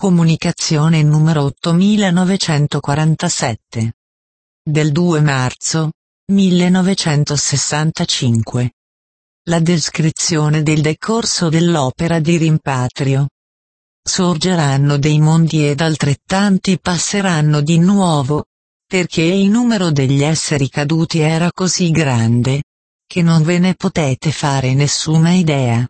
Comunicazione numero 8947. Del 2 marzo 1965. La descrizione del decorso dell'opera di rimpatrio. Sorgeranno dei mondi ed altrettanti passeranno di nuovo, perché il numero degli esseri caduti era così grande, che non ve ne potete fare nessuna idea.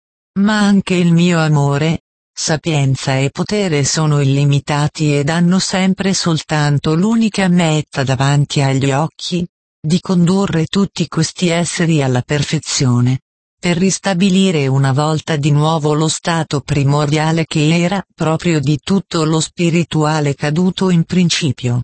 Ma anche il mio amore, sapienza e potere sono illimitati ed hanno sempre soltanto l'unica meta davanti agli occhi, di condurre tutti questi esseri alla perfezione, per ristabilire una volta di nuovo lo stato primordiale che era proprio di tutto lo spirituale caduto in principio.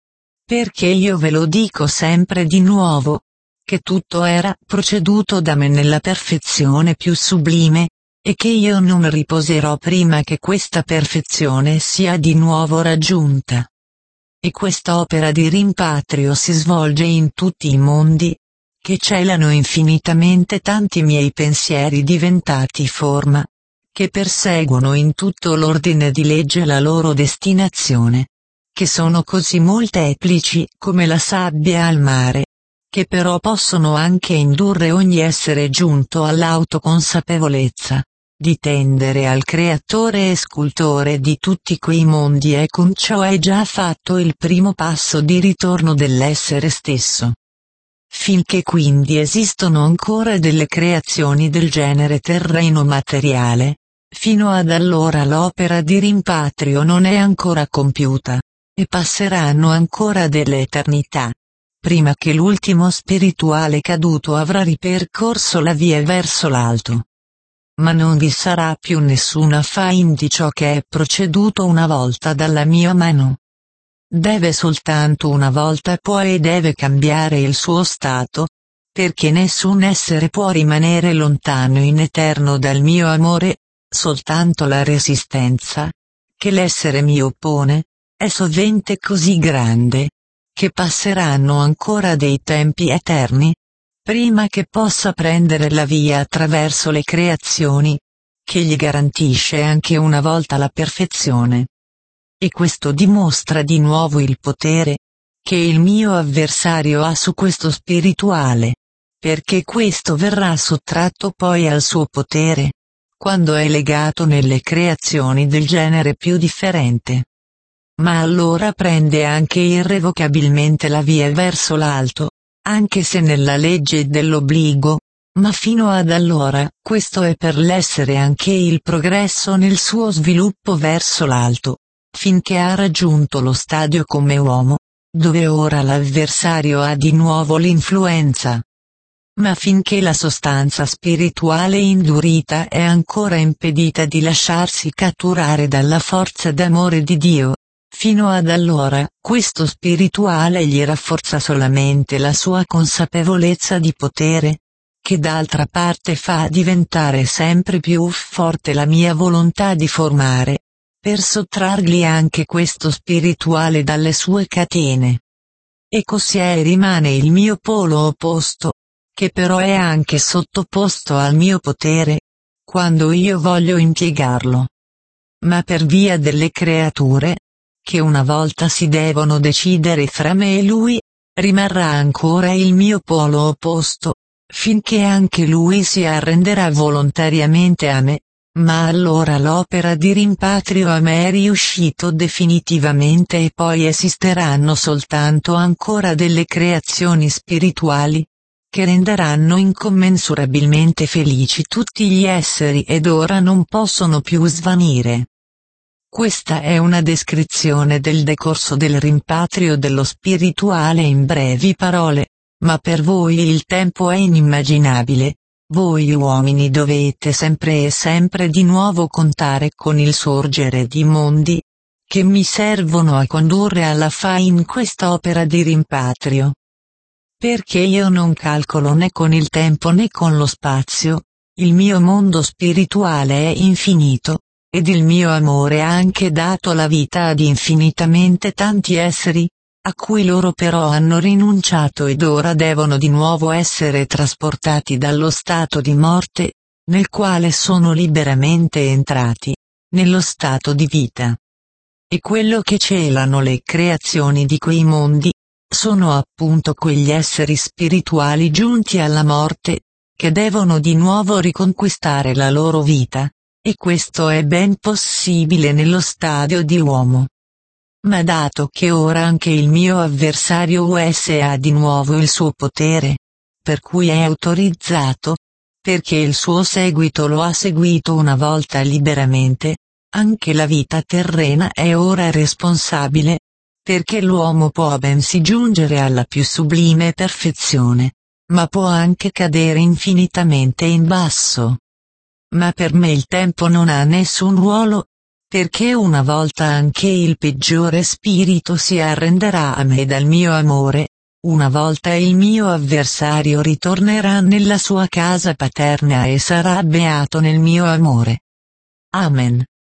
Perché io ve lo dico sempre di nuovo, che tutto era proceduto da me nella perfezione più sublime, e che io non riposerò prima che questa perfezione sia di nuovo raggiunta. E quest'opera di rimpatrio si svolge in tutti i mondi, che celano infinitamente tanti miei pensieri diventati forma, che perseguono in tutto l'ordine di legge la loro destinazione, che sono così molteplici come la sabbia al mare, che però possono anche indurre ogni essere giunto all'autoconsapevolezza di tendere al creatore e scultore di tutti quei mondi, e con ciò è già fatto il primo passo di ritorno dell'essere stesso. Finché quindi esistono ancora delle creazioni del genere terreno materiale, fino ad allora l'opera di rimpatrio non è ancora compiuta, e passeranno ancora delle eternità, prima che l'ultimo spirituale caduto avrà ripercorso la via verso l'alto. Ma non vi sarà più nessuna fain di ciò che è proceduto una volta dalla mia mano. Deve soltanto una volta poi deve cambiare il suo stato, perché nessun essere può rimanere lontano in eterno dal mio amore, soltanto la resistenza, che l'essere mi oppone, è sovente così grande, che passeranno ancora dei tempi eterni, prima che possa prendere la via attraverso le creazioni, che gli garantisce anche una volta la perfezione. E questo dimostra di nuovo il potere che il mio avversario ha su questo spirituale, perché questo verrà sottratto poi al suo potere, quando è legato nelle creazioni del genere più differente. Ma allora prende anche irrevocabilmente la via verso l'alto, anche se nella legge dell'obbligo, ma fino ad allora questo è per l'essere anche il progresso nel suo sviluppo verso l'alto, finché ha raggiunto lo stadio come uomo, dove ora l'avversario ha di nuovo l'influenza. Ma finché la sostanza spirituale indurita è ancora impedita di lasciarsi catturare dalla forza d'amore di Dio, fino ad allora questo spirituale gli rafforza solamente la sua consapevolezza di potere, che d'altra parte fa diventare sempre più forte la mia volontà di formare, per sottrargli anche questo spirituale dalle sue catene. E così è e rimane il mio polo opposto, che però è anche sottoposto al mio potere, quando io voglio impiegarlo. Ma per via delle creature, che una volta si devono decidere fra me e lui, rimarrà ancora il mio polo opposto, finché anche lui si arrenderà volontariamente a me, ma allora l'opera di rimpatrio a me è riuscito definitivamente e poi esisteranno soltanto ancora delle creazioni spirituali, che renderanno incommensurabilmente felici tutti gli esseri ed ora non possono più svanire. Questa è una descrizione del decorso del rimpatrio dello spirituale in brevi parole, ma per voi il tempo è inimmaginabile, voi uomini dovete sempre e sempre di nuovo contare con il sorgere di mondi, che mi servono a condurre alla in quest'opera di rimpatrio. Perché io non calcolo né con il tempo né con lo spazio, il mio mondo spirituale è infinito, ed il mio amore ha anche dato la vita ad infinitamente tanti esseri, a cui loro però hanno rinunciato ed ora devono di nuovo essere trasportati dallo stato di morte, nel quale sono liberamente entrati, nello stato di vita. E quello che celano le creazioni di quei mondi, sono appunto quegli esseri spirituali giunti alla morte, che devono di nuovo riconquistare la loro vita, e questo è ben possibile nello stadio di uomo. Ma dato che ora anche il mio avversario US ha di nuovo il suo potere, per cui è autorizzato, perché il suo seguito lo ha seguito una volta liberamente, anche la vita terrena è ora responsabile, perché l'uomo può bensì giungere alla più sublime perfezione, ma può anche cadere infinitamente in basso. Ma per me il tempo non ha nessun ruolo, perché una volta anche il peggiore spirito si arrenderà a me dal mio amore, una volta il mio avversario ritornerà nella sua casa paterna e sarà beato nel mio amore. Amen.